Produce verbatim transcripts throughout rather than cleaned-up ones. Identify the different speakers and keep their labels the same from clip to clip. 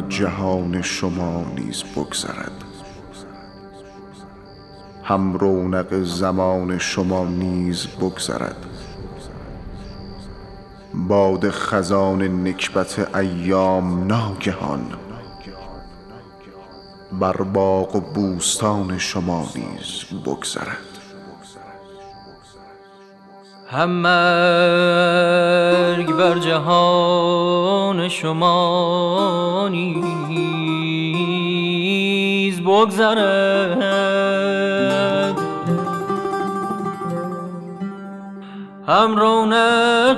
Speaker 1: جهان شما نیز بگذرد، هم رونق زمان شما نیز بگذرد. باد خزان نکبت ایام ناگهان بر باغ و بوستان شما نیز بگذرد.
Speaker 2: هم مرگ بر جهان شما نیز بگذرد، هم رونق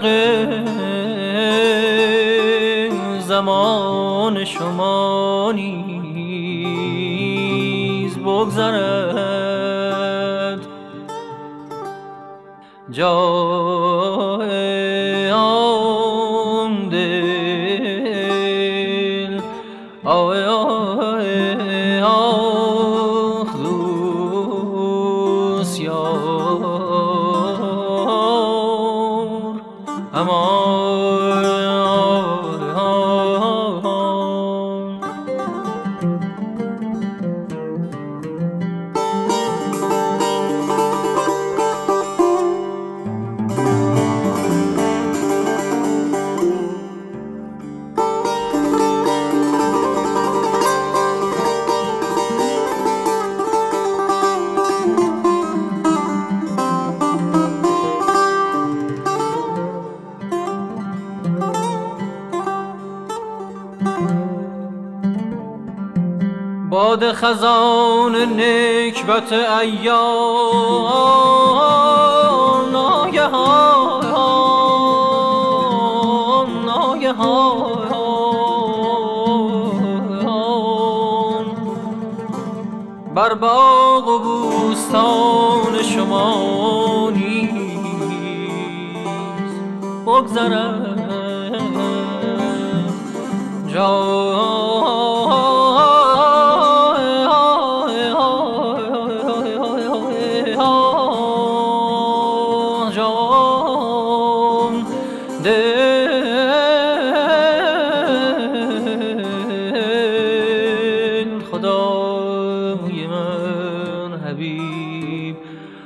Speaker 2: زمان شما نیز بگذرد. جای آن دل آی آی آخ دوست یار امان. باد خزان نکبت ایام ناگهان ناگهان بر باغ و بوستان شما نیز بگذرد. جان دل خدای من حبیب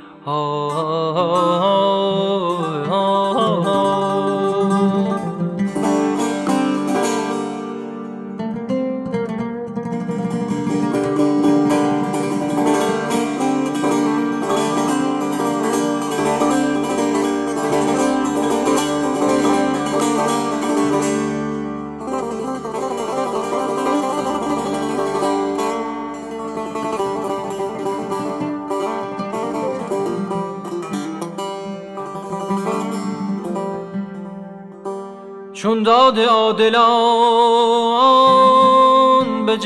Speaker 2: چون داد عادلان به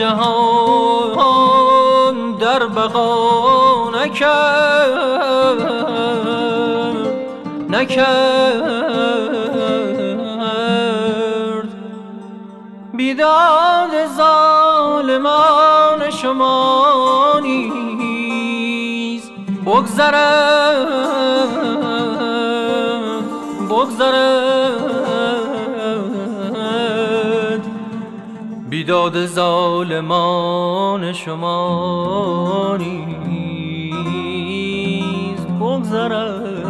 Speaker 2: جهان در بقا نکرد نکرد بیداد ظالمان شما نیز بگذرد بگذرد بیداد ظالمان شما نیز بگذرد.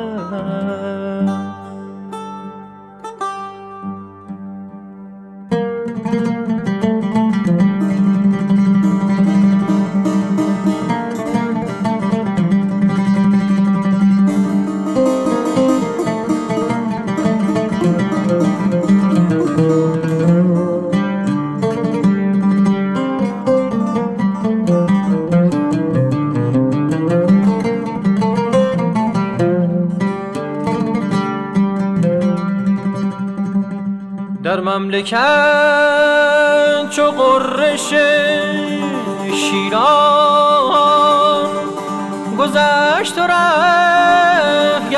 Speaker 2: در مملکت چو غرش شیران گذشت و رفت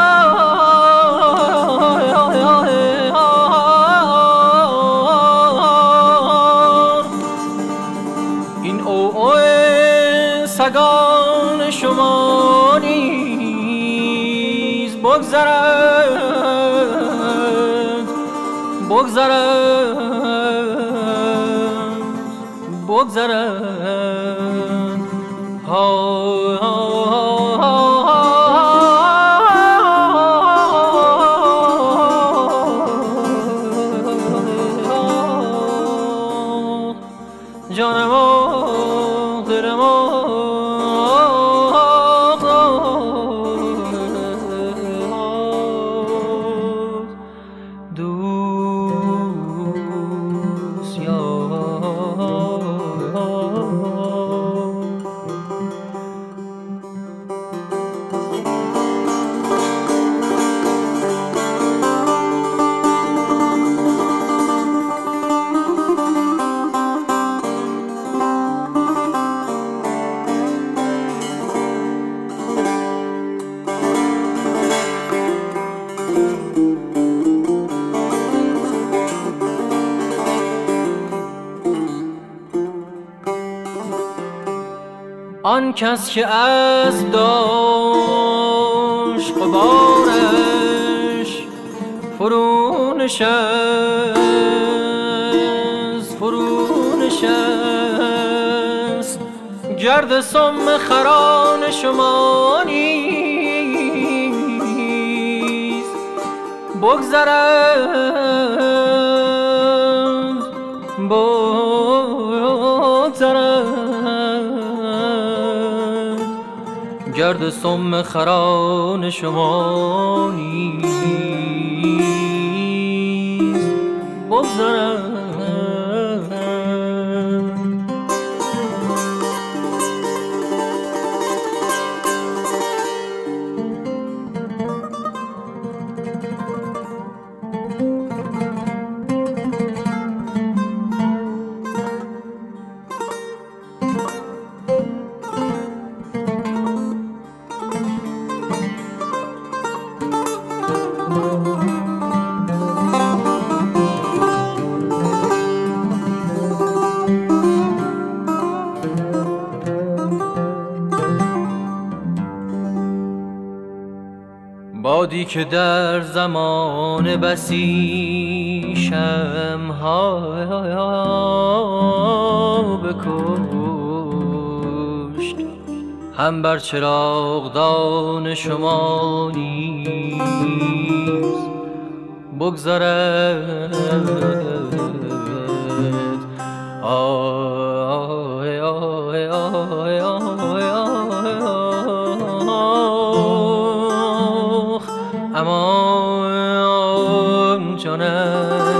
Speaker 2: این اوعو سگان شما نیز بگذرد بگذرد بگذرد. ها ها جانم و دلم و دوست یار. آن کس که از داشت غبارش فرو نشست فرو نشست، گرد سم خران شما نیست بگذرد بگذرد، گرد سم خران شما نیست بگذرد. بادی که در زمان بسی شمها بکشت، هم بر چراغدان شما نیز بگذرد. آه آه آه امان جانم